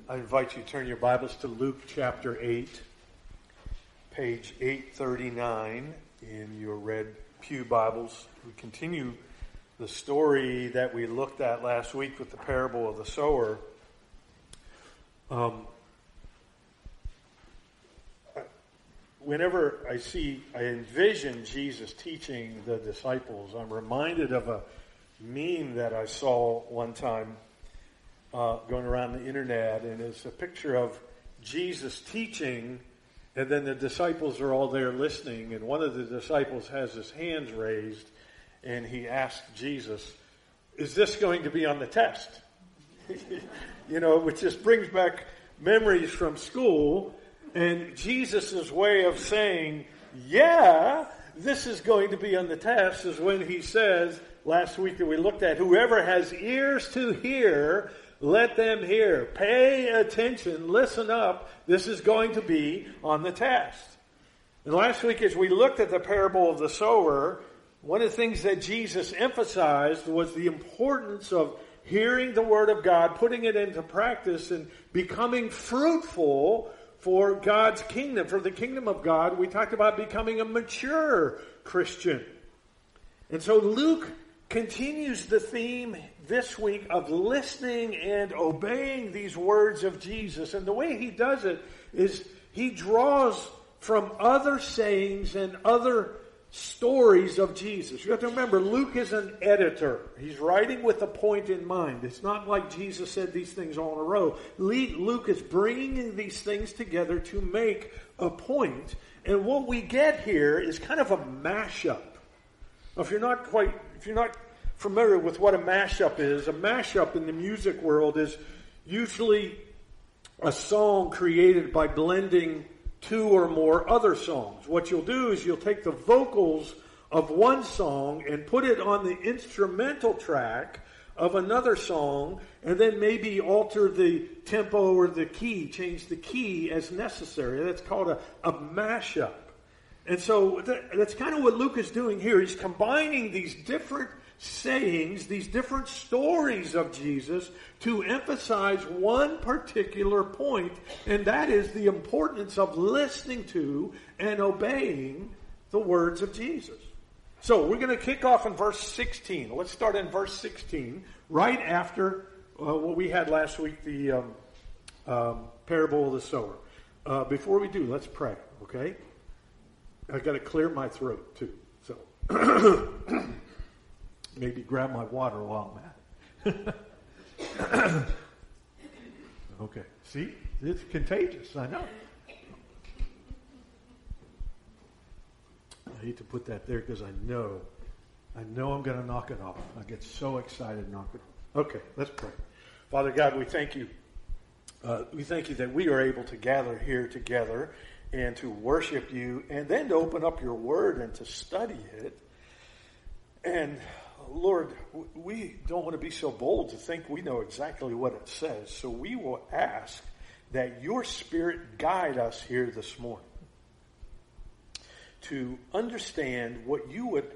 I invite you to turn your Bibles to Luke chapter 8, page 839 in your red pew Bibles. We continue the story that we looked at last week with the parable of the sower. Whenever I envision Jesus teaching the disciples, I'm reminded of a meme that I saw one time going around the internet, and it's a picture of Jesus teaching, and then the disciples are all there listening, and one of the disciples has his hands raised, and he asks Jesus, "Is this going to be on the test?" Which just brings back memories from school, and Jesus' way of saying, yeah, this is going to be on the test, is when he says, last week that we looked at, whoever has ears to hear, let them hear. Pay attention. Listen up. This is going to be on the test. And last week, as we looked at the parable of the sower, one of the things that Jesus emphasized was the importance of hearing the Word of God, putting it into practice, and becoming fruitful for God's kingdom, for the kingdom of God. We talked about becoming a mature Christian. And so Luke continues the theme this week of listening and obeying these words of Jesus. And the way he does it is he draws from other sayings and other stories of Jesus. You have to remember, Luke is an editor. He's writing with a point in mind. It's not like Jesus said these things all in a row. Luke is bringing these things together to make a point. And what we get here is kind of a mashup. If you're not familiar with what a mashup in the music world is usually a song created by blending two or more other songs. What you'll do is you'll take the vocals of one song and put it on the instrumental track of another song, and then maybe alter the tempo or the key, change the key as necessary. That's called a mashup. And so that's kind of what Luke is doing here. He's combining these different sayings, these different stories of Jesus to emphasize one particular point, and that is the importance of listening to and obeying the words of Jesus. So we're going to kick off in verse 16. Let's start in verse 16, right after what we had last week, the parable of the sower. Before we do, let's pray, okay? I've got to clear my throat, too. So maybe grab my water while I'm at it. Okay. See? It's contagious. I know. I hate to put that there because I know I'm going to knock it off. I get so excited to knock it off. Okay, let's pray. Father God, we thank you. We thank you that we are able to gather here together and to worship you, and then to open up your word and to study it. And Lord, we don't want to be so bold to think we know exactly what it says. So we will ask that your Spirit guide us here this morning to understand what you would,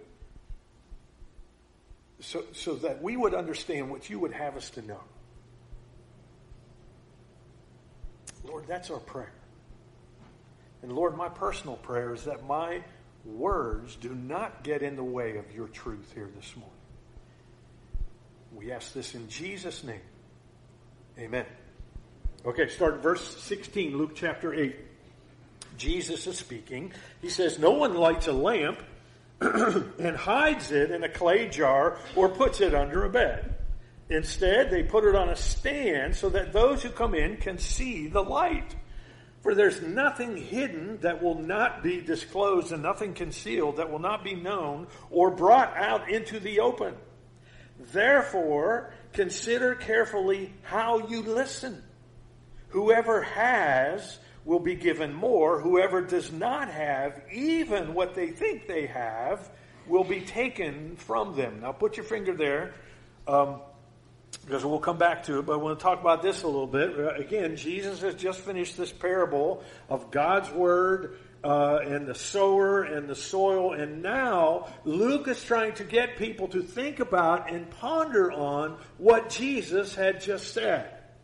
so that we would understand what you would have us to know. Lord, that's our prayer. And Lord, my personal prayer is that my words do not get in the way of your truth here this morning. We ask this in Jesus' name. Amen. Okay, start at verse 16, Luke chapter 8. Jesus is speaking. He says, "No one lights a lamp and hides it in a clay jar or puts it under a bed. Instead, they put it on a stand so that those who come in can see the light. For there's nothing hidden that will not be disclosed, and nothing concealed that will not be known or brought out into the open. Therefore, consider carefully how you listen. Whoever has will be given more. Whoever does not have, even what they think they have, will be taken from them." Now put your finger there, because we'll come back to it, but I want to talk about this a little bit. Again, Jesus has just finished this parable of God's Word and the sower and the soil, and now Luke is trying to get people to think about and ponder on what Jesus had just said.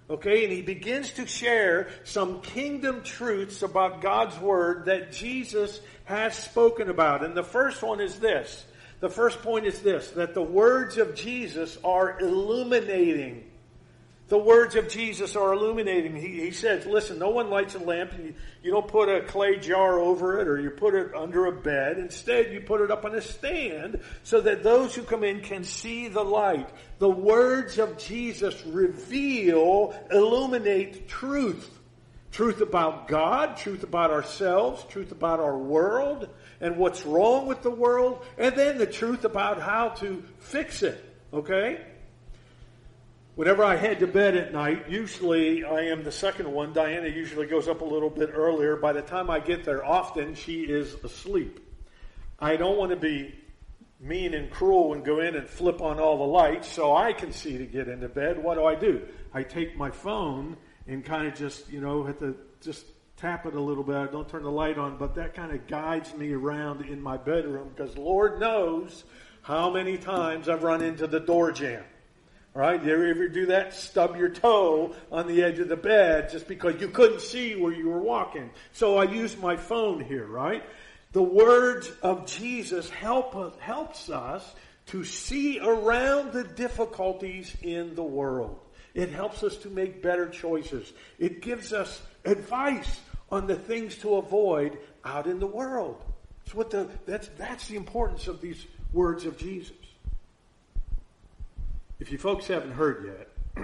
Okay, and he begins to share some kingdom truths about God's word that Jesus has spoken about. And the first one is this. The first point is this, that the words of Jesus are illuminating. The words of Jesus are illuminating. He says, listen, no one lights a lamp and you don't put a clay jar over it or you put it under a bed. Instead, you put it up on a stand so that those who come in can see the light. The words of Jesus reveal, illuminate truth. Truth about God, truth about ourselves, truth about our world and what's wrong with the world, and then the truth about how to fix it. Okay? Whenever I head to bed at night, usually I am the second one. Diana usually goes up a little bit earlier. By the time I get there, often she is asleep. I don't want to be mean and cruel and go in and flip on all the lights so I can see to get into bed. What do? I take my phone and kind of just, have to just tap it a little bit. I don't turn the light on, but that kind of guides me around in my bedroom because Lord knows how many times I've run into the door jamb. All right, you ever do that? Stub your toe on the edge of the bed just because you couldn't see where you were walking. So I use my phone here, right? The words of Jesus helps us to see around the difficulties in the world. It helps us to make better choices. It gives us advice on the things to avoid out in the world. That's the importance of these words of Jesus. If you folks haven't heard yet,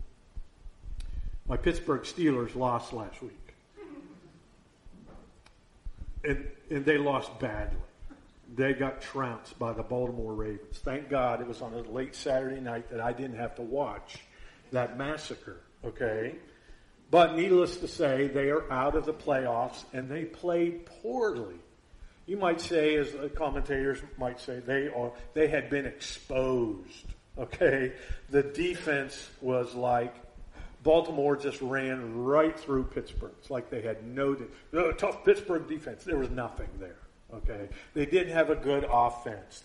my Pittsburgh Steelers lost last week. And they lost badly. They got trounced by the Baltimore Ravens. Thank God it was on a late Saturday night that I didn't have to watch that massacre, okay? But needless to say, they are out of the playoffs, and they played poorly. You might say, as commentators might say, they had been exposed. Okay, the defense was like Baltimore just ran right through Pittsburgh. It's like they had no tough Pittsburgh defense. There was nothing there. Okay, they didn't have a good offense.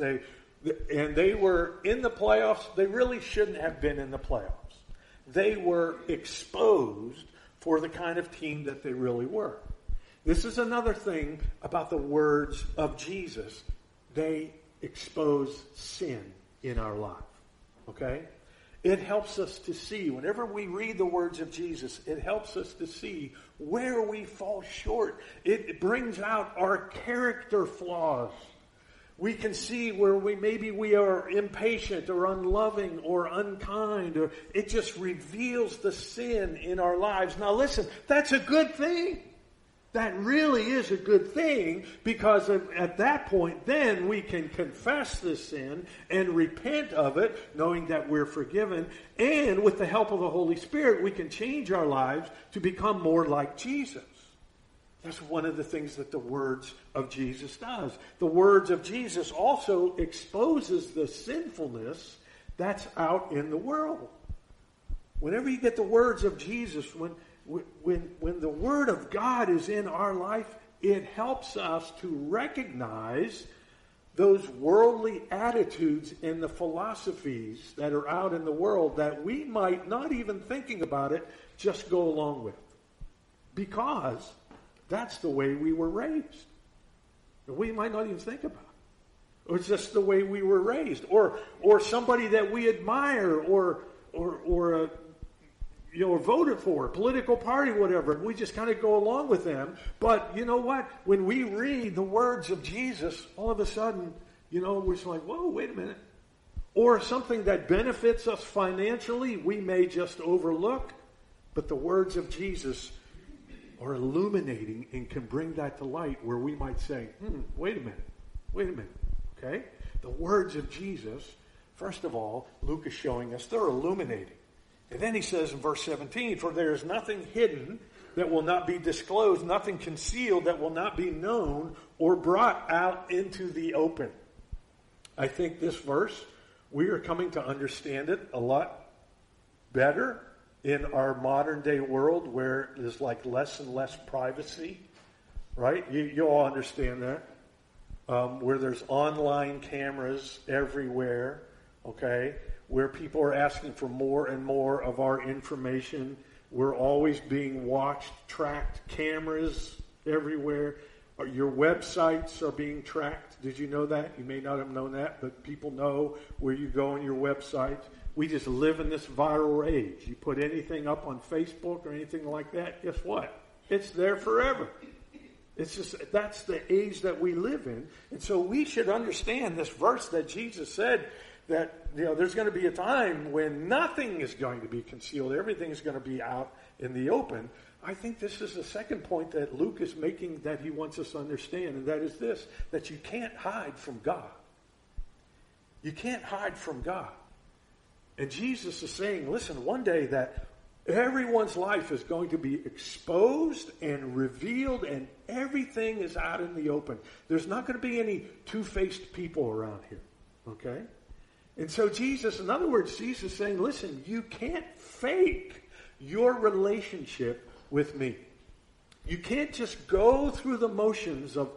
They were in the playoffs. They really shouldn't have been in the playoffs. They were exposed for the kind of team that they really were. This is another thing about the words of Jesus. They expose sin in our life. Okay? It helps us to see, whenever we read the words of Jesus, it helps us to see where we fall short. It brings out our character flaws. We can see where we are impatient or unloving or unkind, or it just reveals the sin in our lives. Now listen, that's a good thing. That really is a good thing because at that point, then we can confess the sin and repent of it, knowing that we're forgiven. And with the help of the Holy Spirit, we can change our lives to become more like Jesus. That's one of the things that the words of Jesus does. The words of Jesus also exposes the sinfulness that's out in the world. Whenever you get the words of Jesus, when the Word of God is in our life, it helps us to recognize those worldly attitudes and the philosophies that are out in the world that we might not even thinking about it, just go along with. Because that's the way we were raised. We might not even think about it. Or it's just the way we were raised. Or somebody that we admire or voted for, a political party, whatever. We just kind of go along with them. But you know what? When we read the words of Jesus, all of a sudden, we're just like, whoa, wait a minute. Or something that benefits us financially, we may just overlook. But the words of Jesus are illuminating and can bring that to light where we might say, wait a minute. Okay? The words of Jesus, first of all, Luke is showing us they're illuminating. And then he says in verse 17, for there is nothing hidden that will not be disclosed, nothing concealed that will not be known or brought out into the open. I think this verse, we are coming to understand it a lot better in our modern day world where there's like less and less privacy, right? You all understand that. Where there's online cameras everywhere, okay? Where people are asking for more and more of our information. We're always being watched, tracked, cameras everywhere. Your websites are being tracked. Did you know that? You may not have known that, but people know where you go on your website. We just live in this viral age. You put anything up on Facebook or anything like that, guess what? It's there forever. It's just, that's the age that we live in. And so we should understand this verse that Jesus said that, there's going to be a time when nothing is going to be concealed. Everything is going to be out in the open. I think this is the second point that Luke is making that he wants us to understand, and that is this, that you can't hide from God. You can't hide from God. And Jesus is saying, listen, one day that everyone's life is going to be exposed and revealed, and everything is out in the open. There's not going to be any two-faced people around here, okay? And so Jesus, in other words, Jesus is saying, listen, you can't fake your relationship with me. You can't just go through the motions of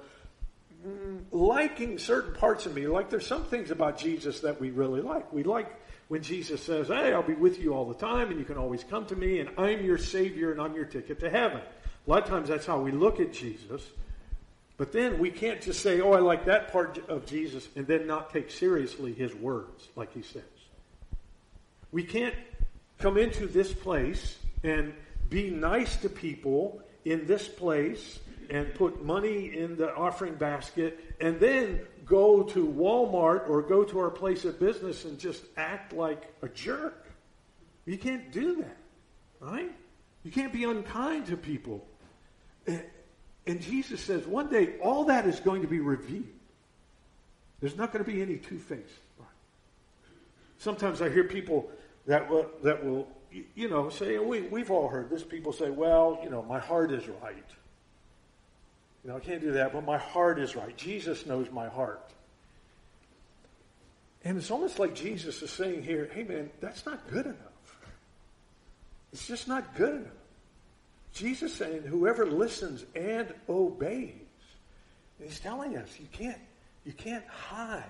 liking certain parts of me. Like there's some things about Jesus that we really like. We like when Jesus says, hey, I'll be with you all the time and you can always come to me and I'm your Savior and I'm your ticket to heaven. A lot of times that's how we look at Jesus. But then we can't just say, oh, I like that part of Jesus and then not take seriously his words like he says. We can't come into this place and be nice to people in this place and put money in the offering basket and then go to Walmart or go to our place of business and just act like a jerk. You can't do that, right? You can't be unkind to people. And Jesus says one day all that is going to be revealed. There's not going to be any two-faced. Sometimes I hear people that will say, we've all heard this. People say, well, my heart is right. I can't do that, but my heart is right. Jesus knows my heart. And it's almost like Jesus is saying here, hey man, that's not good enough. It's just not good enough. Jesus saying, whoever listens and obeys. And he's telling us, you can't hide.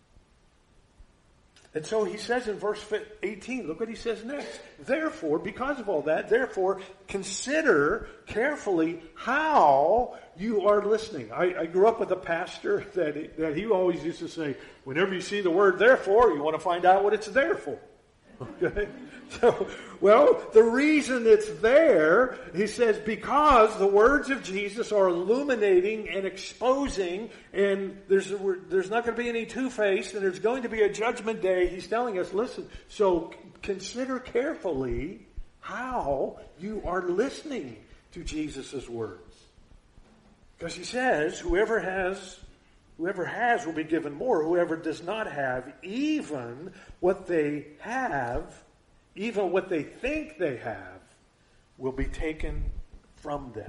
And so he says in verse 18, look what he says next. Therefore, because of all that, consider carefully how you are listening. I grew up with a pastor that he always used to say, whenever you see the word therefore, you want to find out what it's there for. Okay? So, the reason it's there, he says, because the words of Jesus are illuminating and exposing, and there's not going to be any two-faced, and there's going to be a judgment day. He's telling us, listen, so consider carefully how you are listening to Jesus' words. Because he says, whoever has will be given more. Whoever does not have, even what they think they have, will be taken from them.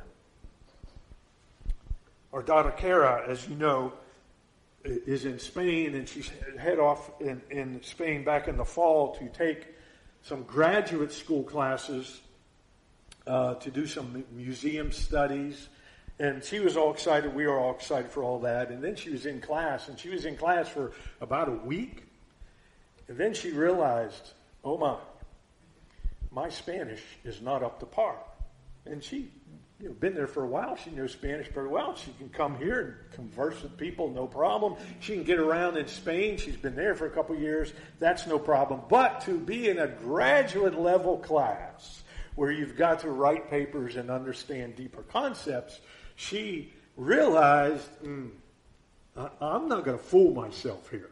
Our daughter Kara, as you know, is in Spain, and she's head off in Spain back in the fall to take some graduate school classes to do some museum studies. And she was all excited. We were all excited for all that. And then she was in class. And she was in class for about a week. And then she realized, oh my Spanish is not up to par. And she, been there for a while. She knows Spanish very well. She can come here and converse with people, no problem. She can get around in Spain. She's been there for a couple of years. That's no problem. But to be in a graduate level class where you've got to write papers and understand deeper concepts, she realized, I'm not going to fool myself here,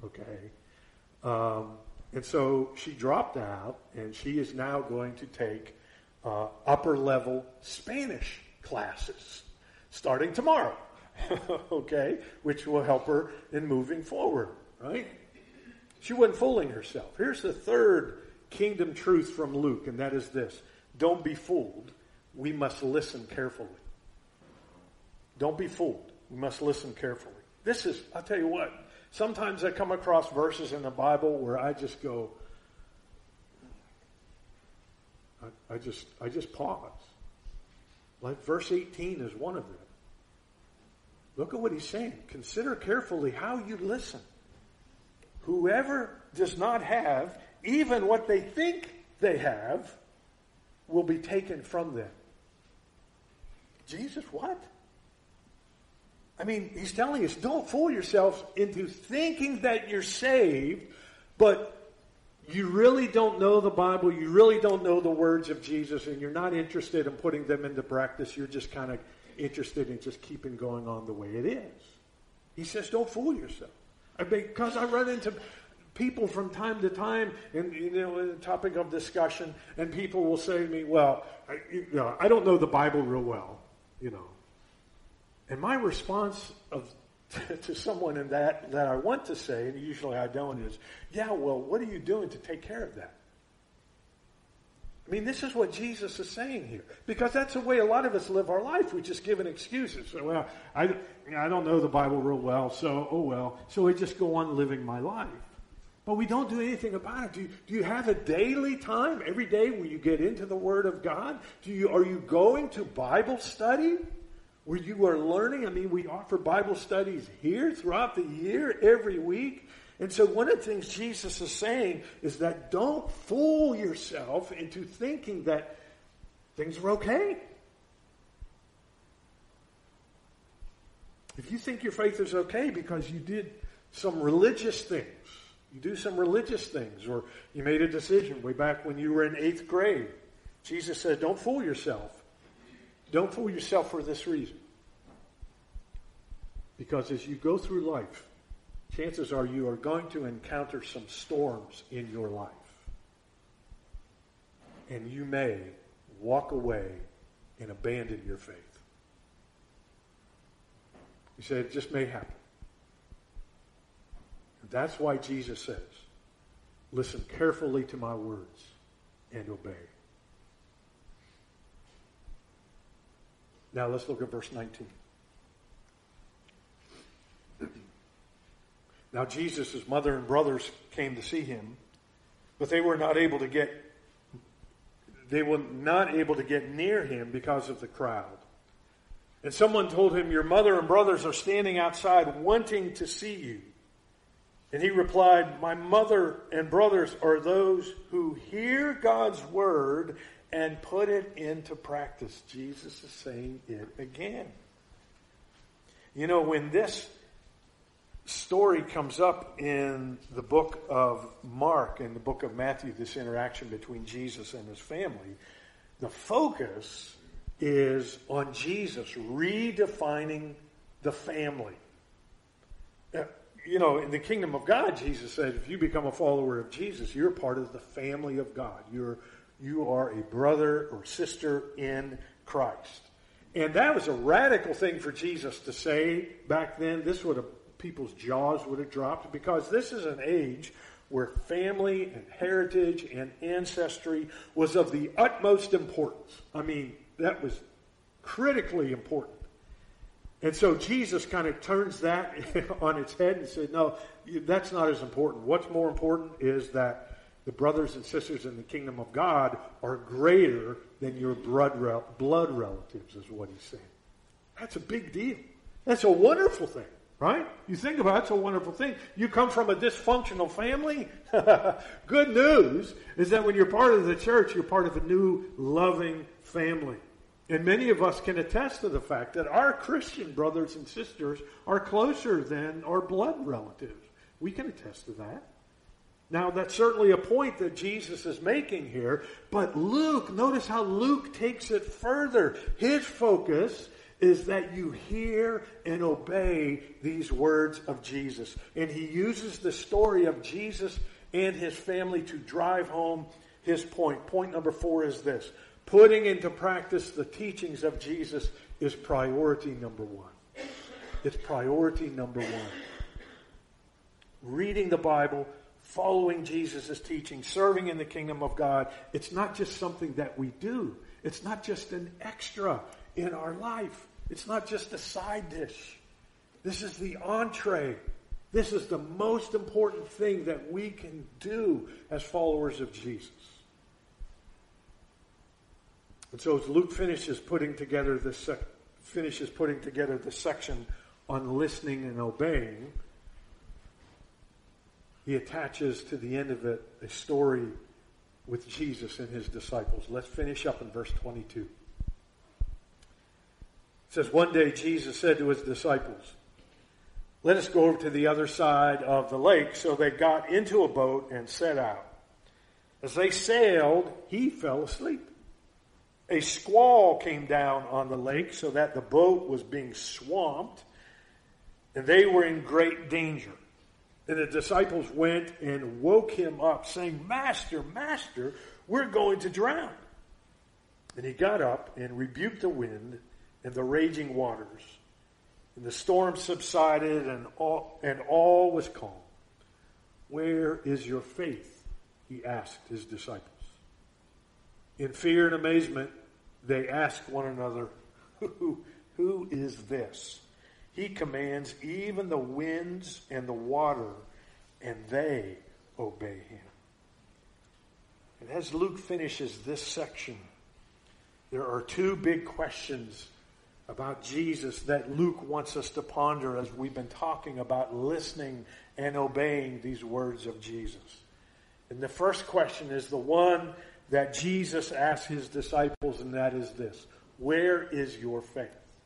okay? And so she dropped out, and she is now going to take upper-level Spanish classes starting tomorrow, okay? Which will help her in moving forward, right? She wasn't fooling herself. Here's the third kingdom truth from Luke, and that is this. Don't be fooled. We must listen carefully. Don't be fooled. We must listen carefully. I'll tell you what, sometimes I come across verses in the Bible where I just go, I just pause. Like verse 18 is one of them. Look at what he's saying. Consider carefully how you listen. Whoever does not have even what they think they have will be taken from them. Jesus, what? I mean, he's telling us, don't fool yourselves into thinking that you're saved, but you really don't know the Bible, you really don't know the words of Jesus, and you're not interested in putting them into practice. You're just kind of interested in just keeping going on the way it is. He says, don't fool yourself. Because I run into people from time to time, and the topic of discussion, and people will say to me, well, I don't know the Bible real well, And my response to someone in that I want to say, and usually I don't, is, yeah, well, what are you doing to take care of that? I mean, this is what Jesus is saying here. Because that's the way a lot of us live our life. We just give an excuses. So, well, I don't know the Bible real well, so, oh well. So we just go on living my life. But we don't do anything about it. Do you have a daily time, every day, where you get into the Word of God? Are you going to Bible study where you are learning? I mean, we offer Bible studies here throughout the year, every week. And so one of the things Jesus is saying is that don't fool yourself into thinking that things are okay. If you think your faith is okay because you did some religious things, you do some religious things, or you made a decision way back when you were in 8th grade, Jesus said, don't fool yourself. Don't fool yourself for this reason. Because as you go through life, chances are you are going to encounter some storms in your life. And you may walk away and abandon your faith. He said it just may happen. And that's why Jesus says, listen carefully to my words and obey. Now let's look at verse 19. Now Jesus' mother and brothers came to see him, but they were not able to get near him because of the crowd. And someone told him, your mother and brothers are standing outside wanting to see you. And he replied, my mother and brothers are those who hear God's word and put it into practice. Jesus is saying it again. When this story comes up in the book of Mark and the book of Matthew, this interaction between Jesus and his family, the focus is on Jesus redefining the family. In the kingdom of God, Jesus said, if you become a follower of Jesus, you're part of the family of God. You are a brother or sister in Christ. And that was a radical thing for Jesus to say back then. People's jaws would have dropped, because this is an age where family and heritage and ancestry was of the utmost importance. I mean, that was critically important. And so Jesus kind of turns that on its head and said, no, that's not as important. What's more important is that the brothers and sisters in the kingdom of God are greater than your blood relatives, is what he's saying. That's a big deal. That's a wonderful thing, right? You think about it, it's a wonderful thing. You come from a dysfunctional family. Good news is that when you're part of the church, you're part of a new, loving family. And many of us can attest to the fact that our Christian brothers and sisters are closer than our blood relatives. We can attest to that. Now, that's certainly a point that Jesus is making here, but Luke, notice how Luke takes it further. His focus is that you hear and obey these words of Jesus. And he uses the story of Jesus and his family to drive home his point. Point number 4 is this. Putting into practice the teachings of Jesus is priority number 1. It's priority number 1. Reading the Bible, following Jesus' teaching, serving in the kingdom of God, it's not just something that we do. It's not just an extra in our life. It's not just a side dish. This is the entree. This is the most important thing that we can do as followers of Jesus. And so as Luke finishes putting together this section on listening and obeying, he attaches to the end of it a story with Jesus and his disciples. Let's finish up in verse 22. It says, one day Jesus said to his disciples, let us go over to the other side of the lake. So they got into a boat and set out. As they sailed, he fell asleep. A squall came down on the lake so that the boat was being swamped, and they were in great danger. And the disciples went and woke him up, saying, Master, Master, we're going to drown. And he got up and rebuked the wind and the raging waters. And the storm subsided, and all was calm. Where is your faith? He asked his disciples. In fear and amazement, they asked one another, Who is this? He commands even the winds and the water, and they obey him. And as Luke finishes this section, there are two big questions about Jesus that Luke wants us to ponder as we've been talking about listening and obeying these words of Jesus. And the first question is the one that Jesus asked his disciples, and that is this: where is your faith?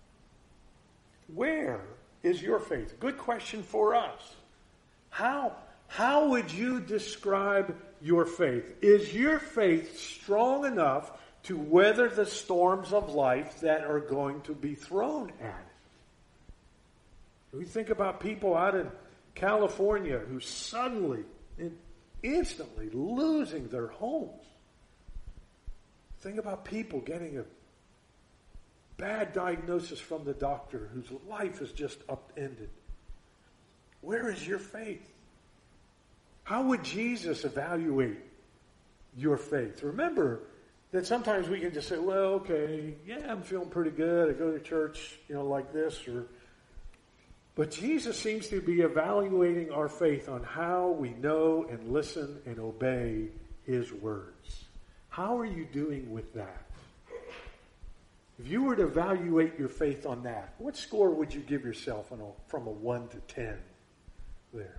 Where is your faith? Good question for us. How would you describe your faith? Is your faith strong enough to weather the storms of life that are going to be thrown at it? We think about people out in California who suddenly and instantly losing their homes. Think about people getting a bad diagnosis from the doctor whose life is just upended. Where is your faith? How would Jesus evaluate your faith? Remember that sometimes we can just say, well, okay, yeah, I'm feeling pretty good. I go to church, like this. But Jesus seems to be evaluating our faith on how we know and listen and obey his words. How are you doing with that? If you were to evaluate your faith on that, what score would you give yourself from a 1 to 10 there?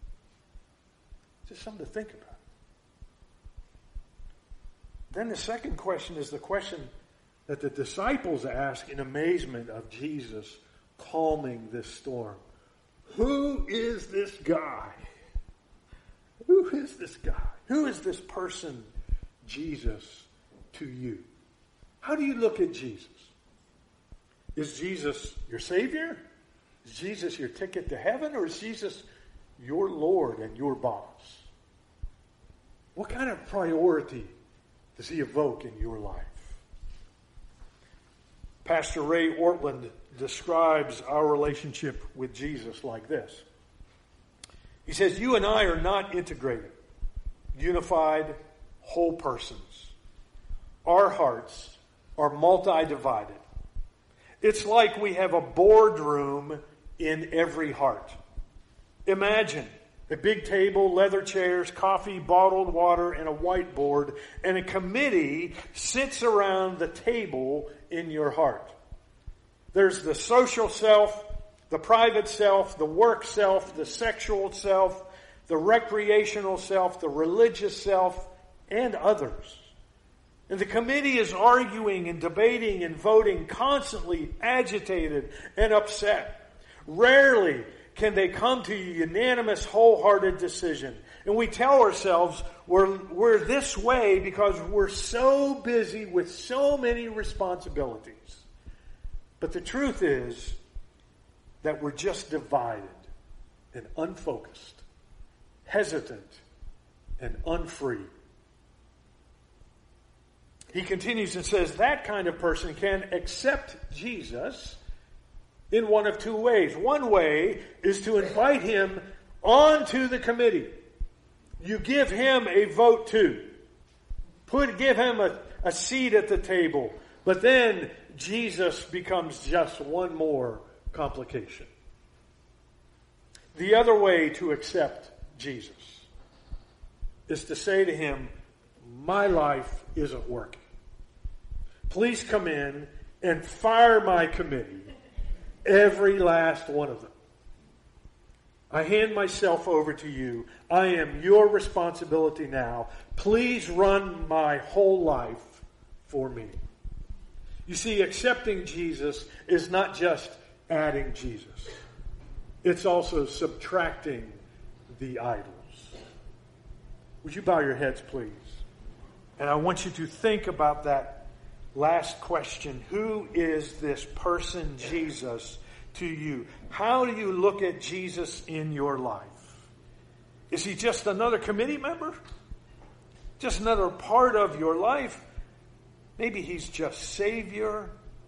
Just something to think about. Then the second question is the question that the disciples ask in amazement of Jesus calming this storm. Who is this guy? Who is this guy? Who is this person, Jesus, to you? How do you look at Jesus? Is Jesus your Savior? Is Jesus your ticket to heaven? Or is Jesus your Lord and your boss? What kind of priority does he evoke in your life? Pastor Ray Ortland describes our relationship with Jesus like this. He says, you and I are not integrated, unified, whole persons. Our hearts are multi-divided. It's like we have a boardroom in every heart. Imagine a big table, leather chairs, coffee, bottled water, and a whiteboard, and a committee sits around the table in your heart. There's the social self, the private self, the work self, the sexual self, the recreational self, the religious self, and others. And the committee is arguing and debating and voting, constantly agitated and upset. Rarely can they come to a unanimous, wholehearted decision. And we tell ourselves we're this way because we're so busy with so many responsibilities. But the truth is that we're just divided and unfocused, hesitant and unfree. He continues and says that kind of person can accept Jesus in one of two ways. One way is to invite him onto the committee. You give him a vote too. Give him a seat at the table. But then Jesus becomes just one more complication. The other way to accept Jesus is to say to him, my life isn't working. Please come in and fire my committee, every last one of them. I hand myself over to you. I am your responsibility now. Please run my whole life for me. You see, accepting Jesus is not just adding Jesus. It's also subtracting the idols. Would you bow your heads, please? And I want you to think about that last question. Who is this person, Jesus, to you? How do you look at Jesus in your life? Is he just another committee member? Just another part of your life? Maybe he's just Savior.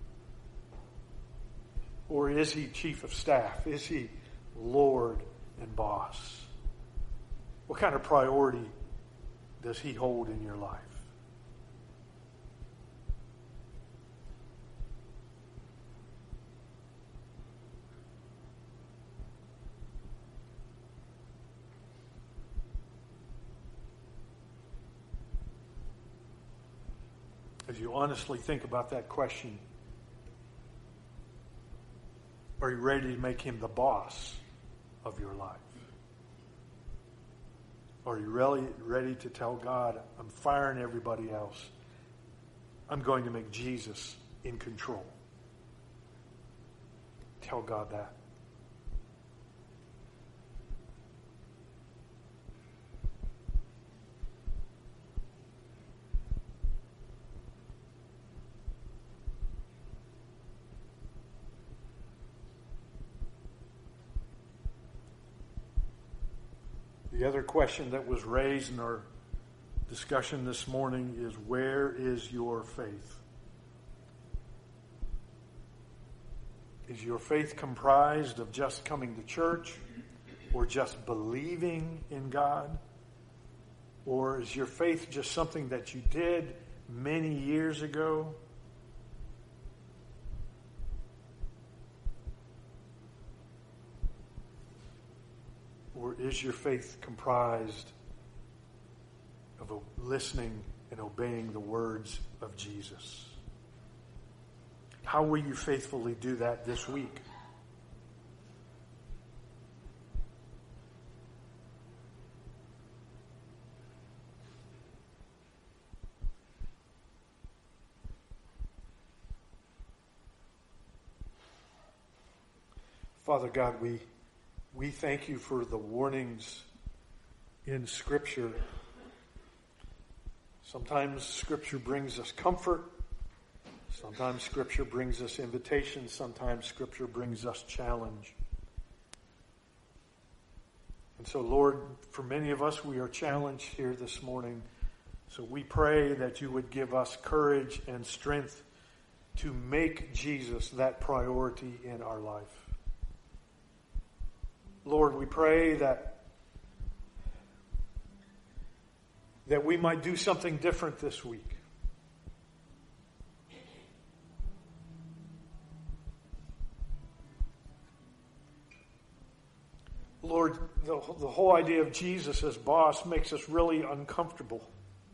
Or is he chief of staff? Is he Lord and boss? What kind of priority does he hold in your life? As you honestly think about that question, are you ready to make him the boss of your life? Are you really ready to tell God, I'm firing everybody else. I'm going to make Jesus in control? Tell God that. The other question that was raised in our discussion this morning is, where is your faith? Is your faith comprised of just coming to church or just believing in God? Or is your faith just something that you did many years ago? Or is your faith comprised of listening and obeying the words of Jesus? How will you faithfully do that this week? Father God, we thank you for the warnings in Scripture. Sometimes Scripture brings us comfort. Sometimes Scripture brings us invitation. Sometimes Scripture brings us challenge. And so, Lord, for many of us, we are challenged here this morning. So we pray that you would give us courage and strength to make Jesus that priority in our life. Lord, we pray that we might do something different this week. Lord, the whole idea of Jesus as boss makes us really uncomfortable.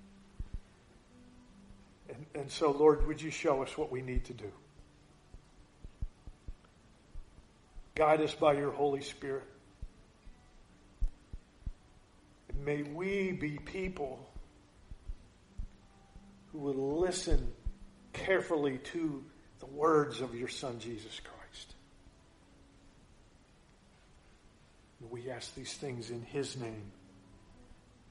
And so, Lord, would you show us what we need to do? Guide us by your Holy Spirit. And may we be people who will listen carefully to the words of your Son, Jesus Christ. We ask these things in his name.